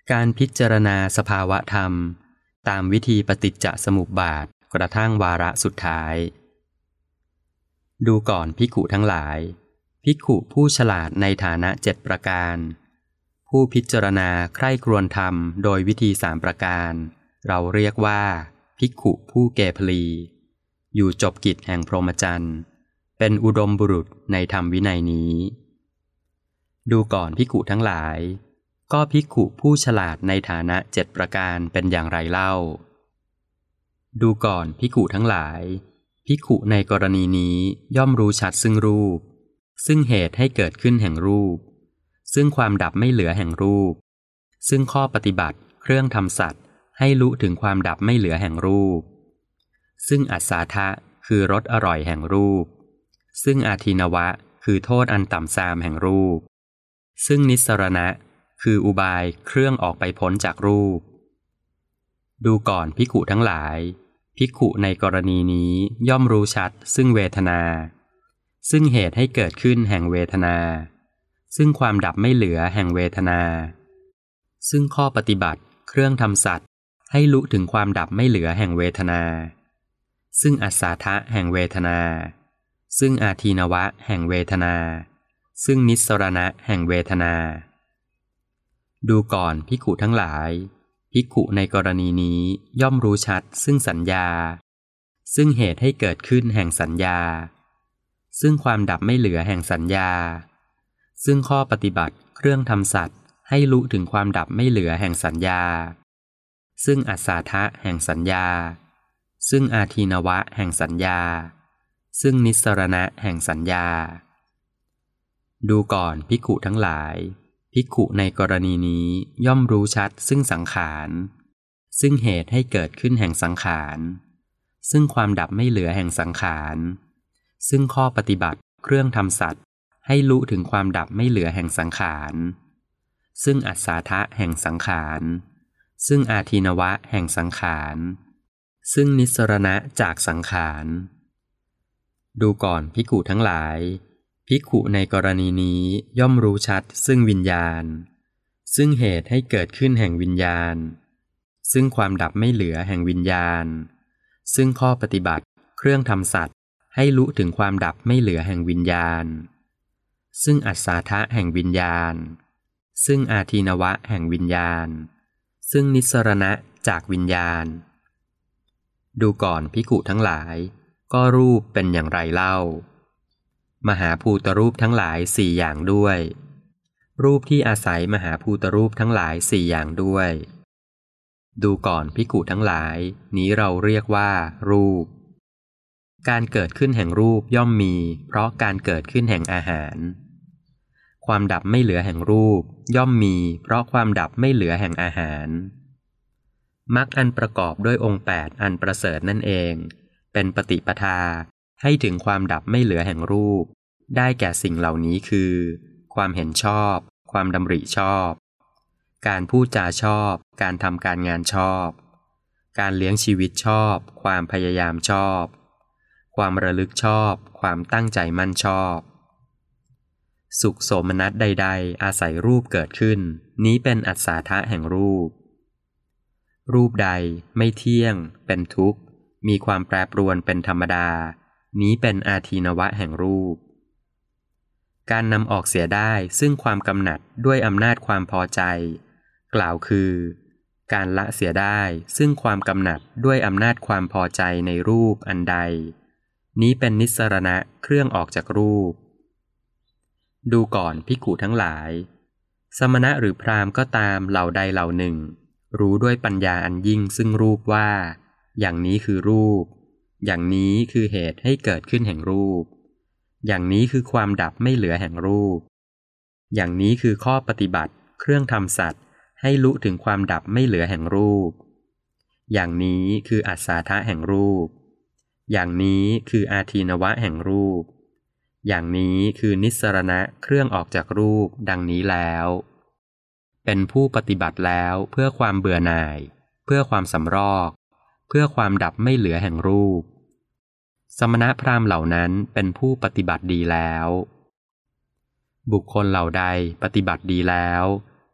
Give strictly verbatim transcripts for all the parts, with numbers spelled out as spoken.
การพิจารณาสภาวะธรรมตามวิธีปฏิจจสมุปบาทกระทั่งวาระสุดท้ายดูก่อนภิกขุทั้งหลายภิกขุผู้ฉลาดในฐานะเจ็ดประการผู้พิจารณาใคร่ครวญธรรมโดยวิธีสามประการเราเรียกว่าภิกขุผู้เกพลีอยู่จบกิจแห่งพรหมจรรย์เป็นอุดมบุรุษในธรรมวินัยนี้ดูก่อนภิกขุทั้งหลายก็ภิกขุผู้ฉลาดในฐานะเจ็ดประการเป็นอย่างไรเล่าดูก่อนภิกขุทั้งหลายภิกขุในกรณีนี้ย่อมรู้ชัดซึ่งรูปซึ่งเหตุให้เกิดขึ้นแห่งรูปซึ่งความดับไม่เหลือแห่งรูปซึ่งข้อปฏิบัติเครื่องทำสัตว์ให้รู้ถึงความดับไม่เหลือแห่งรูปซึ่งอัสสาทะคือรสอร่อยแห่งรูปซึ่งอาทินวะคือโทษอันต่ำทรามแห่งรูปซึ่งนิสรณะคืออุบายเครื่องออกไปพ้นจากรูปดูก่อนภิกขุทั้งหลายภิกขุในกรณีนี้ย่อมรู้ชัดซึ่งเวทนาซึ่งเหตุให้เกิดขึ้นแห่งเวทนาซึ่งความดับไม่เหลือแห่งเวทนาซึ่งข้อปฏิบัติเครื่องทำสัตว์ให้รู้ถึงความดับไม่เหลือแห่งเวทนาซึ่งอัสสาทะแห่งเวทนาซึ่งอาทีนวะแห่งเวทนาซึ่งนิสรณะแห่งเวทนาดูก่อนภิกขุทั้งหลายภิกขุในกรณีนี้ย่อมรู้ชัดซึ่งสัญญาซึ่งเหตุให้เกิดขึ้นแห่งสัญญาซึ่งความดับไม่เหลือแห่งสัญญาซึ่งข้อปฏิบัติเครื่องทำสัตว์ให้รู้ถึงความดับไม่เหลือแห่งสัญญาซึ่งอัสสาทะแห่งสัญญาซึ่งอาทีนวะแห่งสัญญาซึ่งนิสรณะแห่งสัญญาดูก่อนภิกขุทั้งหลายภิกขุในกรณีนี้ย่อมรู้ชัดซึ่งสังขารซึ่งเหตุให้เกิดขึ้นแห่งสังขารซึ่งความดับไม่เหลือแห่งสังขารซึ่งข้อปฏิบัติเครื่องทำสัตว์ให้รู้ถึงความดับไม่เหลือแห่งสังขารซึ่งอัสสาทะแห่งสังขารซึ่งอาทีนวะแห่งสังขารซึ่งนิสรณะจากสังขารดูก่อนภิกขุทั้งหลายภิกขุในกรณีนี้ย่อมรู้ชัดซึ่งวิญญาณซึ่งเหตุให้เกิดขึ้นแห่งวิญญาณซึ่งความดับไม่เหลือแห่งวิญญาณซึ่งข้อปฏิบัติเครื่องทำสัตว์ให้รู้ถึงความดับไม่เหลือแห่งวิญญาณซึ่งอัสสาทะแห่งวิญญาณซึ่งอาทีนวะแห่งวิญญาณซึ่งนิสรณะจากวิญญาณดูก่อนภิกขุทั้งหลายก็รูปเป็นอย่างไรเล่ามหาภูตรูปทั้งหลายสี่อย่างด้วยรูปที่อาศัยมหาภูตรูปทั้งหลายสี่อย่างด้วยดูก่อนภิกขุทั้งหลายนี้เราเรียกว่ารูปการเกิดขึ้นแห่งรูปย่อมมีเพราะการเกิดขึ้นแห่งอาหารความดับไม่เหลือแห่งรูปย่อมมีเพราะความดับไม่เหลือแห่งอาหารมรรคอันประกอบด้วยองค์แปดอันประเสริฐนั่นเองเป็นปฏิปทาให้ถึงความดับไม่เหลือแห่งรูปได้แก่สิ่งเหล่านี้คือความเห็นชอบความดำริชอบการพูดจาชอบการทำการงานชอบการเลี้ยงชีวิตชอบความพยายามชอบความระลึกชอบความตั้งใจมั่นชอบสุขโสมนัสใดๆอาศัยรูปเกิดขึ้นนี้เป็นอัสสาทะแห่งรูปรูปใดไม่เที่ยงเป็นทุกข์มีความแปรปรวนเป็นธรรมดานี้เป็นอาทีนวะแห่งรูปการนำออกเสียได้ซึ่งความกำหนัดด้วยอำนาจความพอใจกล่าวคือการละเสียได้ซึ่งความกำหนัดด้วยอำนาจความพอใจในรูปอันใดนี้เป็นนิสรณะเครื่องออกจากรูปดูก่อนภิกขุทั้งหลายสมณะหรือพราหมณ์ก็ตามเหล่าใดเหล่าหนึ่งรู้ด้วยปัญญาอันยิ่งซึ่งรูปว่าอย่างนี้คือรูปอย่างนี้คือเหตุให้เกิดขึ้นแห่งรูปอย่างนี้คือความดับไม่เหลือแห่งรูปอย่างนี้คือข้อปฏิบัติเครื่องทำสัตว์ให้รู้ถึงความดับไม่เหลือแห่งรูปอย่างนี้คืออัสสาทะแห่งรูปอย่างนี้คืออาทีนวะแห่งรูปอย่างนี้คือนิสรณะเครื่องออกจากรูปดังนี้แล้วเป็นผู้ปฏิบัติแล้วเพื่อความเบื่อหน่ายเพื่อความสำรอกเพื่อความดับไม่เหลือแห่งรูปสมณพราหมณ์เหล่านั้นเป็นผู้ปฏิบัติดีแล้วบุคคลเหล่าใดปฏิบัติดีแล้ว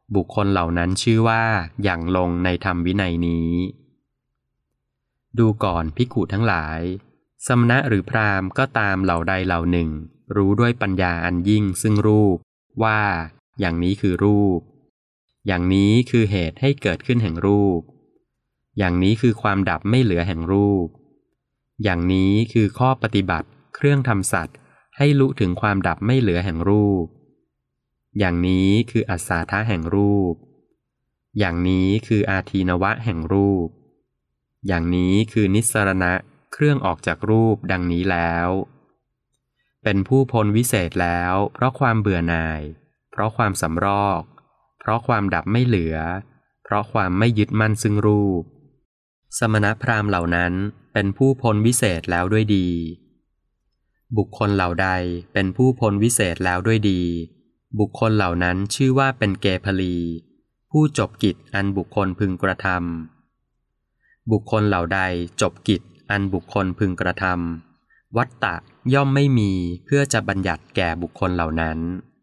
บุคคลเหล่านั้นชื่อว่าอย่างลงในธรรมวินัยนี้ดูก่อนภิกขุทั้งหลายสมณะหรือพราหมณ์ก็ตามเหล่าใดเหล่าหนึ่งรู้ด้วยปัญญาอันยิ่งซึ่งรูปว่าอย่างนี้คือรูปอย่างนี้คือเหตุให้เกิดขึ้นแห่งรูปอย่างนี้คือความดับไม่เหลือแห่งรูปอย่างนี้คือข้อปฏิบัติเครื่องทำสัตว์ให้รู้ถึงความดับไม่เหลือแห่งรูปอย่างนี้คืออัสสาทะแห่งรูปอย่างนี้คืออาทีนวะแห่งรูปอย่างนี้คือนิสสรณะเครื่องออกจากรูปดังนี้แล้วเป็นผู้พ้นวิเศษแล้วเพราะความเบื่อหน่ายเพราะความสำรอกเพราะความดับไม่เหลือเพราะความไม่ยึดมั่นซึ่งรูปสมณพราหมณ์เหล่านั้นเป็นผู้พ้นวิเศษแล้วด้วยดีบุคคลเหล่าใดเป็นผู้พ้นวิเศษแล้วด้วยดีบุคคลเหล่านั้นชื่อว่าเป็นเกพลีผู้จบกิจอันบุคคลพึงกระทำบุคคลเหล่าใดจบกิจอันบุคคลพึงกระทำวัตตะย่อมไม่มีเพื่อจะบัญญัติแก่บุคคลเหล่านั้น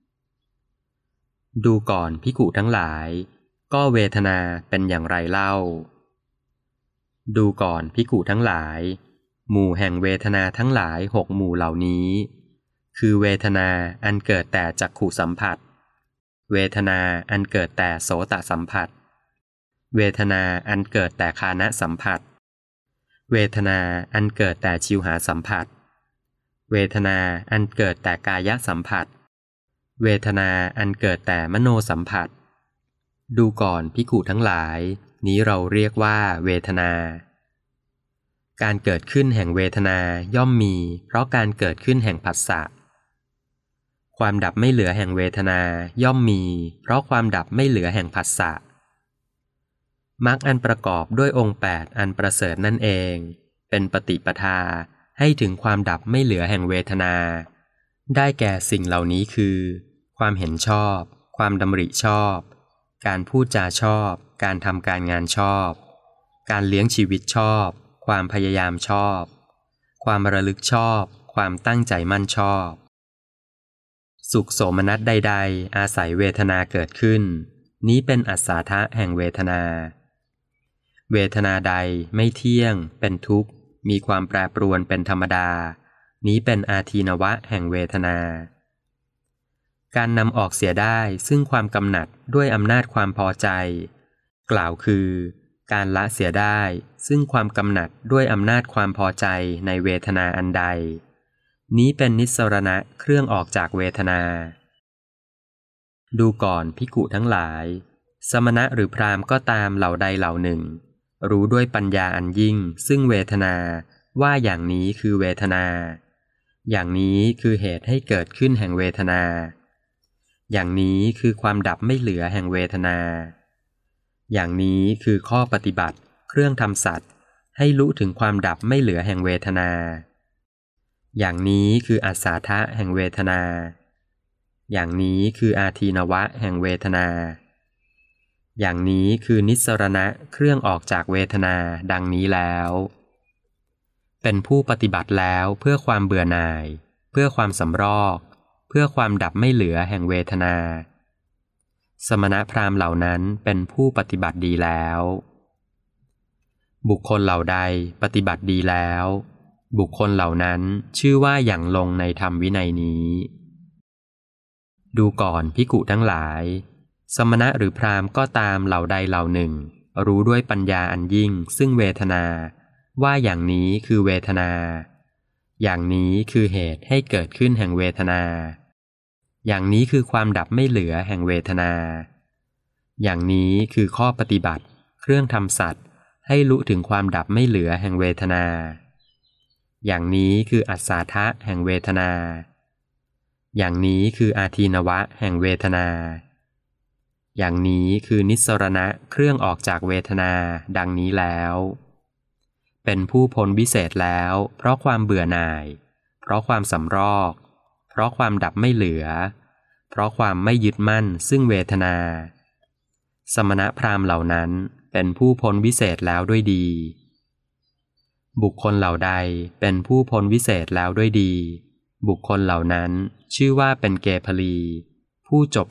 ดูก่อนภิกขุทั้งหลายก็เวทนาเป็นอย่างไรเล่าดูก่อนภิกขุทั้งหลายหมู่แห่งเวทนาทั้งหลายหกหมู่เหล่านี้คือเวทนาอันเกิดแต่จักขุสัมผัสเวทนาอันเกิดแต่โสตสัมผัสเวทนาอันเกิดแต่ฆานสัมผัสเวทนาอันเกิดแต่ชิวหาสัมผัสเวทนาอันเกิดแต่กายสัมผัสเวทนาอันเกิดแต่มโนสัมผัสดูก่อนภิกขุทั้งหลายนี้เราเรียกว่าเวทนาการเกิดขึ้นแห่งเวทนาย่อมมีเพราะการเกิดขึ้นแห่งผัสสะความดับไม่เหลือแห่งเวทนาย่อมมีเพราะความดับไม่เหลือแห่งผัสสะมรรคอันประกอบด้วยองค์แปดอันประเสริฐนั่นเองเป็นปฏิปทาให้ถึงความดับไม่เหลือแห่งเวทนาได้แก่สิ่งเหล่านี้คือความเห็นชอบความดำริชอบการพูดจาชอบการทำการงานชอบการเลี้ยงชีวิตชอบความพยายามชอบความระลึกชอบความตั้งใจมั่นชอบสุขโสมนัสใดๆอาศัยเวทนาเกิดขึ้นนี้เป็นอัสสาทะแห่งเวทนาเวทนาใดไม่เที่ยงเป็นทุกข์มีความแปรปรวนเป็นธรรมดานี้เป็นอาทีนวะแห่งเวทนาการนำออกเสียได้ซึ่งความกำหนัดด้วยอำนาจความพอใจกล่าวคือการละเสียได้ซึ่งความกำหนัดด้วยอำนาจความพอใจในเวทนาอันใดนี้เป็นนิสสรณะเครื่องออกจากเวทนาดูก่อนภิกขุทั้งหลายสมณะหรือพราหมณ์ก็ตามเหล่าใดเหล่าหนึ่งรู้ด้วยปัญญาอันยิ่งซึ่งเวทนาว่าอย่างนี้คือเวทนาอย่างนี้คือเหตุให้เกิดขึ้นแห่งเวทนาอย่างนี้คือความดับไม่เหลือแห่งเวทนาอย่างนี้คือข้อปฏิบัติเครื่องทำสัตว์ให้รู้ถึงความดับไม่เหลือแห่งเวทนาอย่างนี้คืออัสสาทะแห่งเวทนาอย่างนี้คืออาทีนวะแห่งเวทนาอย่างนี้คือนิสสรณะเครื่องออกจากเวทนาดังนี้แล้วเป็นผู้ปฏิบัติแล้วเพื่อความเบื่อหน่ายเพื่อความสำรอกเพื่อความดับไม่เหลือแห่งเวทนาสมณพราหมณ์เหล่านั้นเป็นผู้ปฏิบัติดีแล้วบุคคลเหล่าใดปฏิบัติดีแล้วบุคคลเหล่านั้นชื่อว่าอย่างลงในธรรมวินัยนี้ดูก่อนภิกขุทั้งหลายสมณะหรือพราหมณ์ก็ตามเหล่าใดเหล่าหนึ่งรู้ด้วยปัญญาอันยิ่งซึ่งเวทนาว่าอย่างนี้คือเวทนาอย่างนี้คือเหตุให้เกิดขึ้นแห่งเวทนาอย่างนี้คือความดับไม่เหลือแห่งเวทนาอย่างนี้คือข้อปฏิบัติเครื่องทำสัตว์ให้รู้ถึงความดับไม่เหลือแห่งเวทนาอย่างนี้คืออัสสาทะแห่งเวทนาอย่างนี้คืออาทีนวะแห่งเวทนาอย่างนี้คือนิสสรณะเครื่องออกจากเวทนาดังนี้แล้วเป็นผู้พ้นวิเศษแล้วเพราะความเบื่อหน่ายเพราะความสำรอกเพราะความดับไม่เหลือเพราะความไม่ยึดมั่นซึ่งเวทนาสมณพราหมณ์เหล่านั้นเป็นผู้พ้นวิเศษแล้วด้วยดีบุคคลเหล่าใดเป็นผู้พ้นวิเศษแล้วด้วยดีบุคคลเหล่านั้นชื่อว่าเป็นเกพลีผู้จบกิจ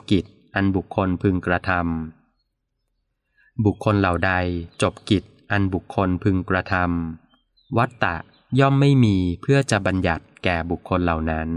อันบุคคลพึงกระทำบุคคลเหล่าใดจบกิจอันบุคคลพึงกระทำวัตตะย่อมไม่มีเพื่อจะบัญญัติแก่บุคคลเหล่านั้น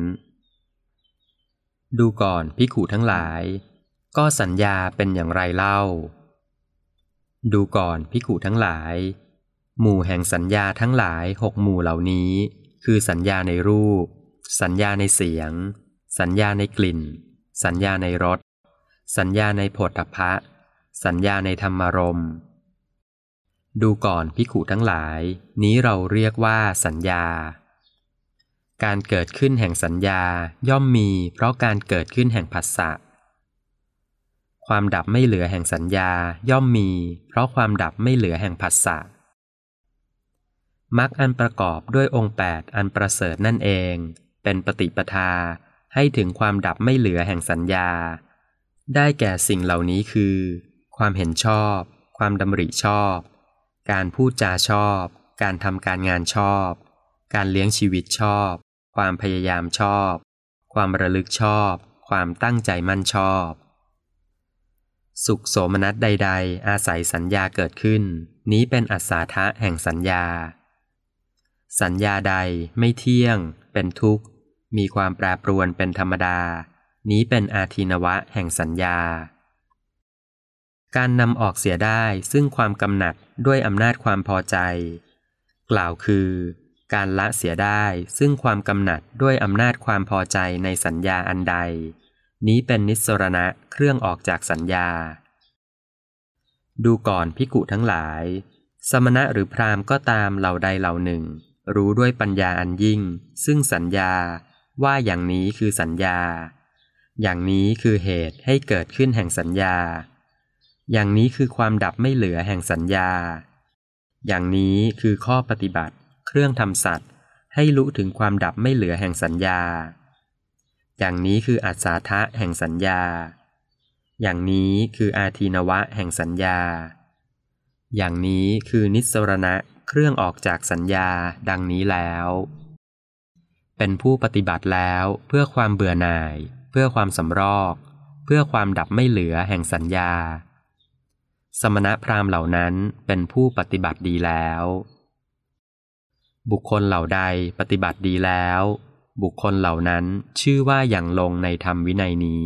ดูก่อนภิกขุทั้งหลายก็สัญญาเป็นอย่างไรเล่าดูก่อนภิกขุทั้งหลายหมู่แห่งสัญญาทั้งหลายหกหมู่เหล่านี้คือสัญญาในรูปสัญญาในเสียงสัญญาในกลิ่นสัญญาในรสสัญญาในโผฏฐัพพะสัญญาในธรรมารมณ์ดูก่อนภิกขุทั้งหลายนี้เราเรียกว่าสัญญาการเกิดขึ้นแห่งสัญญาย่อมมีเพราะการเกิดขึ้นแห่งผัสสะความดับไม่เหลือแห่งสัญญาย่อมมีเพราะความดับไม่เหลือแห่งผัสสะมรรคอันประกอบด้วยองค์แปดอันประเสริฐนั่นเองเป็นปฏิปทาให้ถึงความดับไม่เหลือแห่งสัญญาได้แก่สิ่งเหล่านี้คือความเห็นชอบความดำริชอบการพูดจาชอบการทำการงานชอบการเลี้ยงชีวิตชอบความพยายามชอบความระลึกชอบความตั้งใจมั่นชอบสุขโสมนัสใดๆอาศัยสัญญาเกิดขึ้นนี้เป็นอัศาทะแห่งสัญญาสัญญาใดไม่เที่ยงเป็นทุกข์มีความแปรปรวนเป็นธรรมดานี้เป็นอาทินวะแห่งสัญญาการนำออกเสียได้ซึ่งความกำหนัดด้วยอำนาจความพอใจกล่าวคือการละเสียได้ซึ่งความกำหนัดด้วยอำนาจความพอใจในสัญญาอันใดนี้เป็นนิสสรณะเครื่องออกจากสัญญาดูก่อนภิกขุทั้งหลายสมณะหรือพราหมณ์ก็ตามเหล่าใดเหล่าหนึ่งรู้ด้วยปัญญาอันยิ่งซึ่งสัญญาว่าอย่างนี้คือสัญญาอย่างนี้คือเหตุให้เกิดขึ้นแห่งสัญญาอย่างนี้คือความดับไม่เหลือแห่งสัญญาอย่างนี้คือข้อปฏิบัติเครื่องทำสัตว์ให้รู้ถึงความดับไม่เหลือแห่งสัญญาอย่างนี้คืออัศสาทะแห่งสัญญาอย่างนี้คืออาทินวะแห่งสัญญาอย่างนี้คือนิสสรณะเครื่องออกจากสัญญาดังนี้แล้วเป็นผู้ปฏิบัติแล้วเพื่อความเบื่อหน่ายเพื่อความสำรอกเพื่อความดับไม่เหลือแห่งสัญญาสมณพราหมณ์เหล่านั้นเป็นผู้ปฏิบัติดีแล้วบุคคลเหล่าใดปฏิบัติดีแล้วบุคคลเหล่านั้นชื่อว่าอย่างลงในธรรมวินัยนี้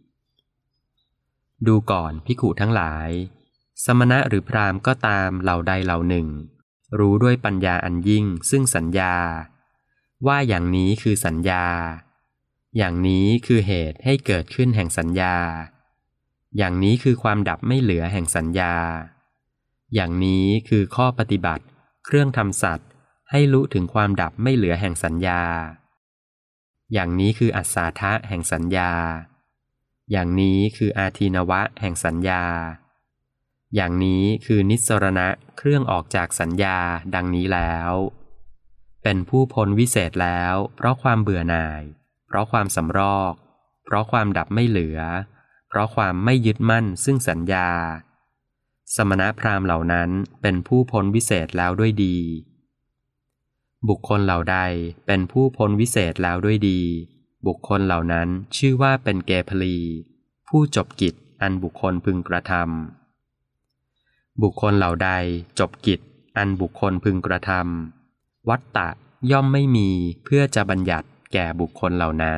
ดูก่อนภิกขุทั้งหลายสมณะหรือพราหมณ์ก็ตามเหล่าใดเหล่าหนึ่งรู้ด้วยปัญญาอันยิ่งซึ่งสัญญาว่าอย่างนี้คือสัญญาอย่างนี้คือเหตุให้เกิดขึ้นแห่งสัญญาอย่างนี้คือความดับไม่เหลือแห่งสัญญาอย่างนี้คือข้อปฏิบัติเครื่องทำสัตว์ให้รู้ถึงความดับไม่เหลือแห่งสัญญาอย่างนี้คืออัศสาทะแห่งสัญญาอย่างนี้คืออาทินวะแห่งสัญญาอย่างนี้คือนิสสรณะเครื่องออกจากสัญญาดังนี้แล้วเป็นผู้พ้นวิเศษแล้วเพราะความเบื่อหน่ายเพราะความสำรอกเพราะความดับไม่เหลือเพราะความไม่ยึดมั่นซึ่งสัญญาสมณพราหมณ์เหล่านั้นเป็นผู้พ้นวิเศษแล้วด้วยดีบุคคลเหล่าใดเป็นผู้พ้นวิเศษแล้วด้วยดีบุคคลเหล่านั้นชื่อว่าเป็นเกพลีผู้จบกิจอันบุคคลพึงกระทำบุคคลเหล่าใดจบกิจอันบุคคลพึงกระทำวัตตะย่อมไม่มีเพื่อจะบัญญัติแก่บุคคลเหล่านั้น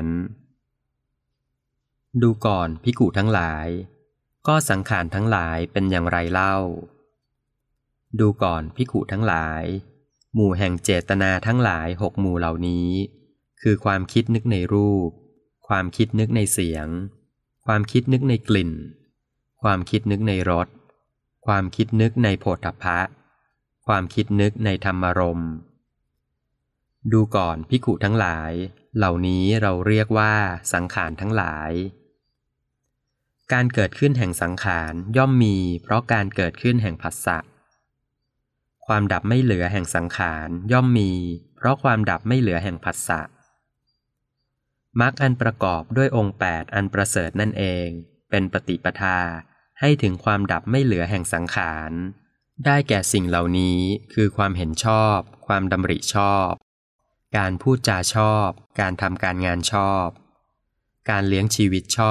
ดูก่อนภิกขุทั้งหลายก็สังขารทั้งหลายเป็นอย่างไรเล่าดูก่อนภิกขุทั้งหลายหมู่แห่งเจตนาทั้งหลายหกหมู่เหล่านี้คือความคิดนึกในรูปความคิดนึกในเสียงความคิดนึกในกลิ่นความคิดนึกในรสความคิดนึกในโผฏฐัพพะความคิดนึกในธรรมารมณ์ดูก่อนภิกขุทั้งหลายเหล่านี้เราเรียกว่าสังขารทั้งหลายการเกิดขึ้นแห่งสังขารย่อมมีเพราะการเกิดขึ้นแห่งผัสสะความดับไม่เหลือแห่งสังขารย่อมมีเพราะความดับไม่เหลือแห่งผัสสะมรรคอันประกอบด้วยองค์แปดอันประเสริฐนั่นเองเป็นปฏิปทาให้ถึงความดับไม่เหลือแห่งสังขารได้แก่สิ่งเหล่านี้คือความเห็นชอบความดำริชอบการพูดจาชอบการทำการงานชอบการเลี้ยงชีวิตชอบ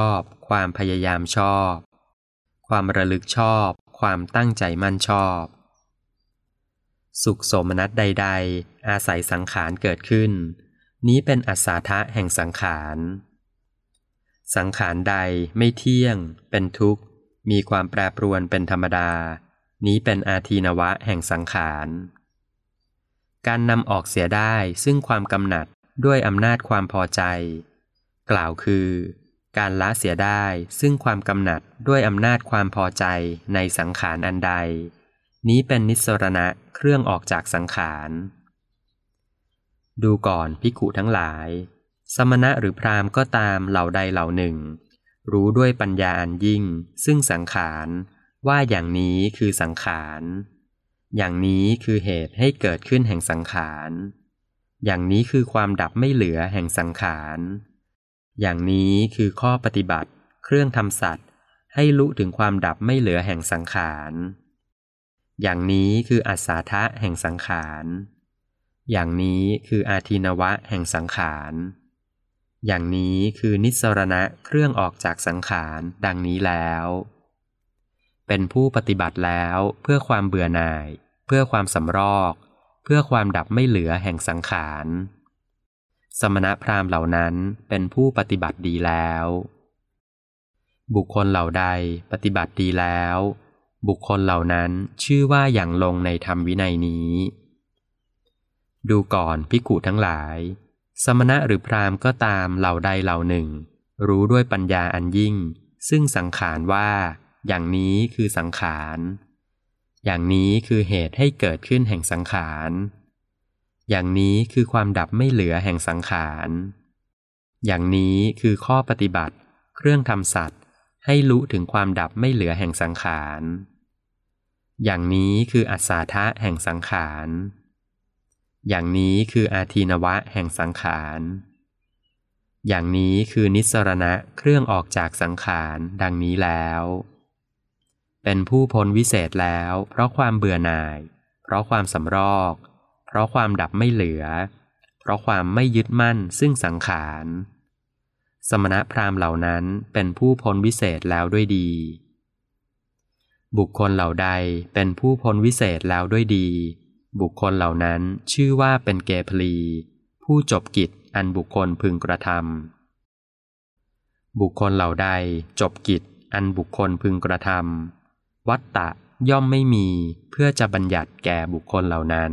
ความพยายามชอบความระลึกชอบความตั้งใจมั่นชอบสุขโสมนัสใดๆอาศัยสังขารเกิดขึ้นนี้เป็นอัศทะแห่งสังขารสังขารใดไม่เที่ยงเป็นทุกข์มีความแปรปรวนเป็นธรรมดานี้เป็นอาทีนวะแห่งสังขารการนำออกเสียได้ซึ่งความกำหนัดด้วยอำนาจความพอใจกล่าวคือการละเสียได้ซึ่งความกำหนัดด้วยอำนาจความพอใจในสังขารอันใดนี้เป็นนิสสรณะเครื่องออกจากสังขารดูก่อนภิกขุทั้งหลายสมณะหรือพราหมณ์ก็ตามเหล่าใดเหล่าหนึ่งรู้ด้วยปัญญาอันยิ่งซึ่งสังขารว่าอย่างนี้คือสังขารอย่างนี้คือเหตุให้เกิดขึ้นแห่งสังขารอย่างนี้คือความดับไม่เหลือแห่งสังขารอย่างนี้คือข้อปฏิบัติเครื่องทำสัตว์ให้ลุถึงความดับไม่เหลือแห่งสังขารอย่างนี้คืออัศทะแห่งสังขารอย่างนี้คืออาทินวะแห่งสังขารอย่างนี้คือนิสสรณะเครื่องออกจากสังขารดังนี้แล้วเป็นผู้ปฏิบัติแล้วเพื่อความเบื่อหน่ายเพื่อความสำรอกเพื่อความดับไม่เหลือแห่งสังขารสมณพราหมณ์เหล่านั้นเป็นผู้ปฏิบัติดีแล้วบุคคลเหล่าใดปฏิบัติดีแล้วบุคคลเหล่านั้นชื่อว่าอย่างลงในธรรมวินัยนี้ดูก่อนภิกขุทั้งหลายสมณะหรือพราหมณ์ก็ตามเหล่าใดเหล่าหนึ่งรู้ด้วยปัญญาอันยิ่งซึ่งสังขารว่าอย่างนี้คือสังขารอย่างนี้คือเหตุให้เกิดขึ้นแห่งสังขารอย่างนี้คือความดับไม่เหลือแห่งสังขารอย่างนี้คือข้อปฏิบัติเครื่องทำสัตว์ให้รู้ถึงความดับไม่เหลือแห่งสังขารอย่างนี้คืออัศทะแห่งสังขารอย่างนี้คืออาทีนวะแห่งสังขารอย่างนี้คือนิสสรณะเครื่องออกจากสังขารดังนี้แล้วเป็นผู้พ้นวิเศษแล้วเพราะความเบื่อหน่ายเพราะความสำรอกเพราะความดับไม่เหลือเพราะความไม่ยึดมั่นซึ่งสังขารสมณพราหมณ์เหล่านั้นเป็นผู้พ้นวิเศษแล้วด้วยดีบุคคลเหล่าใดเป็นผู้พ้นวิเศษแล้วด้วยดีบุคคลเหล่านั้นชื่อว่าเป็นเกพลีผู้จบกิจอันบุคคลพึงกระทำบุคคลเหล่าใดจบกิจอันบุคคลพึงกระทำวัตตะย่อมไม่มีเพื่อจะบัญญัติแก่บุคคลเหล่านั้น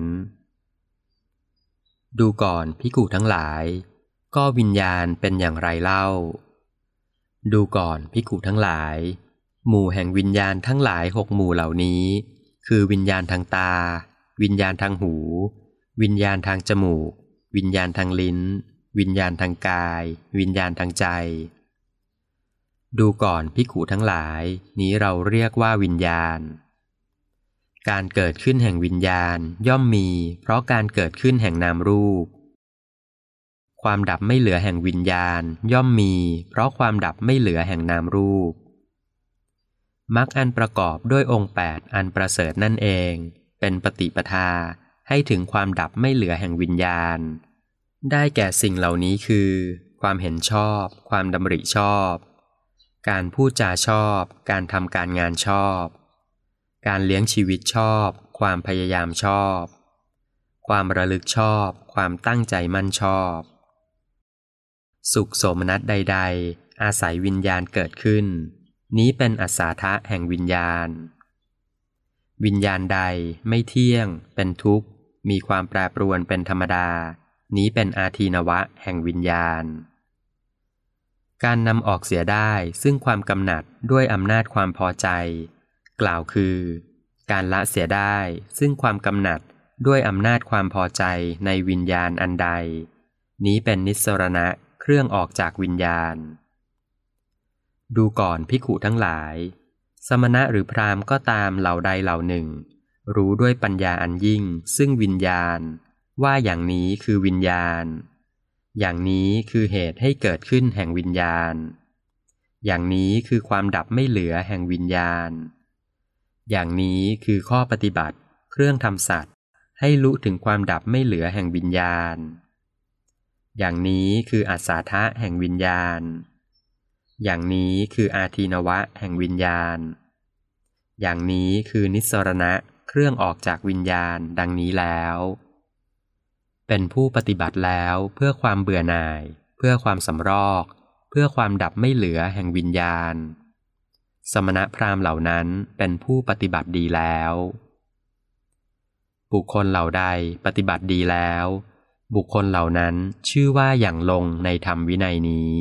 ดูก่อนภิกขุทั้งหลายก็วิญญาณเป็นอย่างไรเล่าดูก่อนภิกขุทั้งหลายหมู่แห่งวิญญาณทั้งหลายหกหมู่เหล่านี้คือวิญญาณทางตาวิญญาณทางหูวิญญาณทางจมูกวิญญาณทางลิ้นวิญญาณทางกายวิญญาณทางใจดูก่อนภิกขุทั้งหลายนี้เราเรียกว่าวิญญาณการเกิดขึ้นแห่งวิญญาณย่อมมีเพราะการเกิดขึ้นแห่งนามรูปความดับไม่เหลือแห่งวิญญาณย่อมมีเพราะความดับไม่เหลือแห่งนามรูปมรรคอันประกอบด้วยองค์แปดอันประเสริฐนั่นเองเป็นปฏิปทาให้ถึงความดับไม่เหลือแห่งวิญญาณได้แก่สิ่งเหล่านี้คือความเห็นชอบความดำริชอบการพูดจาชอบการทำการงานชอบการเลี้ยงชีวิตชอบความพยายามชอบความระลึกชอบความตั้งใจมั่นชอบสุขโสมนัสใดๆอาศัยวิญญาณเกิดขึ้นนี้เป็นอัศทะแห่งวิญญาณวิญญาณใดไม่เที่ยงเป็นทุกข์มีความแปรปรวนเป็นธรรมดานี้เป็นอาทีนวะแห่งวิญญาณการนำออกเสียได้ซึ่งความกำหนัดด้วยอำนาจความพอใจกล่าวคือการละเสียได้ซึ่งความกำหนัดด้วยอำนาจความพอใจในวิญญาณอันใดนี้เป็นนิสสรณะเครื่องออกจากวิญญาณดูก่อนภิกขุทั้งหลายสมณะหรือพราหมณ์ก็ตามเหล่าใดเหล่าหนึ่งรู้ด้วยปัญญาอันยิ่งซึ่งวิญญาณว่าอย่างนี้คือวิญญาณอย่างนี้คือเหตุให้เกิดขึ้นแห่งวิญญาณอย่างนี้คือความดับไม่เหลือแห่งวิญญาณอย่างนี้คือข้อปฏิบัติเครื่องทำสัตว์ให้รู้ถึงความดับไม่เหลือแห่งวิญญาณอย่างนี้คืออัศทะแห่งวิญญาณอย่างนี้คืออาทีนวะแห่งวิญญาณอย่างนี้คือนิสสรณะเครื่องออกจากวิญญาณดังนี้แล้วเป็นผู้ปฏิบัติแล้วเพื่อความเบื่อหน่ายเพื่อความสำรอกเพื่อความดับไม่เหลือแห่งวิญญาณสมณพราหมณ์เหล่านั้นเป็นผู้ปฏิบัติดีแล้วบุคคลเหล่าใดปฏิบัติดีแล้วบุคคลเหล่านั้นชื่อว่าอย่างลงในธรรมวินัยนี้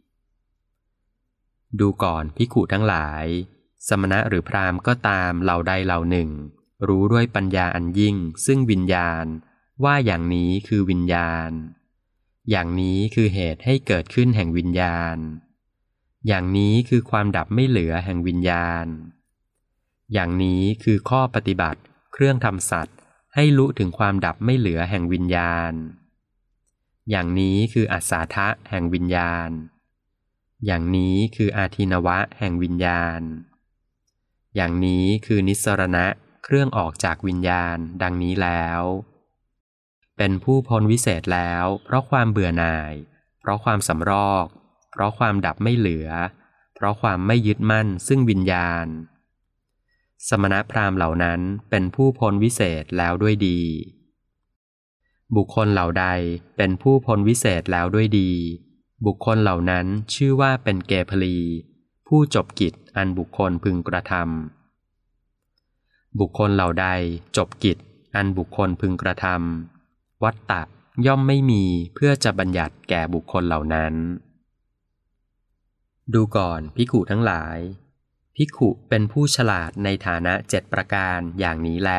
ดูก่อนภิกขุทั้งหลายสมณะหรือพราหมณ์ก็ตามเหล่าใดเหล่าหนึ่งรู้ด้วยปัญญาอันยิ่งซึ่งวิญญาณว่าอย่างนี้คือวิญญาณอย่างนี้คือเหตุให้เกิดขึ้นแห่งวิญญาณอย่างนี้คือความดับไม่เหลือแห่งวิญญาณอย่างนี้คือข้อปฏิบัติเครื่องทำสัตว์ให้รู้ถึงความดับไม่เหลือแห่งวิญญาณอย่างนี้คืออัสสาทะแห่งวิญญาณอย่างนี้คืออาทินวะแห่งวิญญาณอย่างนี้คือนิสสรณะเครื่องออกจากวิญญาณดังนี้แล้วเป็นผู้พ้นวิเศษแล้วเพราะความเบื่อหน่ายเพราะความสำรอกเพราะความดับไม่เหลือเพราะความไม่ยึดมั่นซึ่งวิญญาณสมณพราหมณ์เหล่านั้นเป็นผู้พ้นวิเศษแล้วด้วยดีบุคคลเหล่าใดเป็นผู้พ้นวิเศษแล้วด้วยดีบุคคลเหล่านั้นชื่อว่าเป็นเกพลีผู้จบกิจอันบุคคลพึงกระทำบุคคลเหล่าใดจบกิจอันบุคคลพึงกระทำวัตตะย่อมไม่มีเพื่อจะบัญญัติแก่บุคคลเหล่านั้นดูก่อนภิกขุทั้งหลายภิกขุเป็นผู้ฉลาดในฐานะเจ็ดประการอย่างนี้แล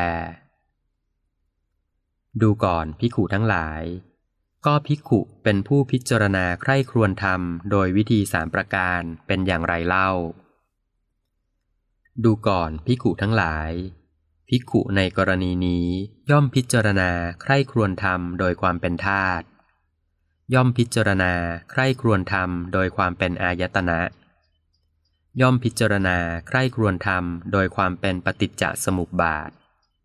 ดูก่อนภิกขุทั้งหลายก็ภิกขุเป็นผู้พิจารณาใคร่ครวญธรรมโดยวิธีสามประการเป็นอย่างไรเล่าดูก่อนภิกขุทั้งหลายภิกขุในกรณีนี้ย่อมพิจารณาใคร่ครวญธรรมโดยความเป็นธาตุย่อมพิจารณาใคร่ครวญธรรมโดยความเป็นอายตนะย่อมพิจารณาใคร่ครวญธรรมโดยความเป็นปฏิจจสมุปบาท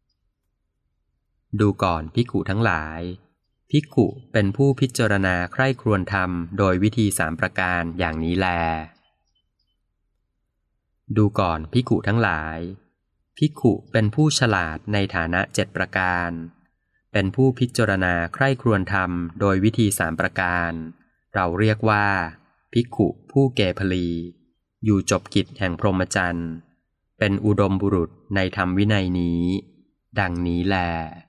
ดูก่อนภิกขุทั้งหลายภิกขุเป็นผู้พิจารณาใคร่ครวญธรรมโดยวิธีสามประการอย่างนี้แลดูก่อนภิกขุทั้งหลายภิกขุเป็นผู้ฉลาดในฐานะเจ็ดประการเป็นผู้พิจารณาใคร่ครวญธรรมโดยวิธีสามประการเราเรียกว่าภิกขุผู้เกพลีอยู่จบกิจแห่งพรหมจรรย์เป็นอุดมบุรุษในธรรมวินัยนี้ดังนี้แล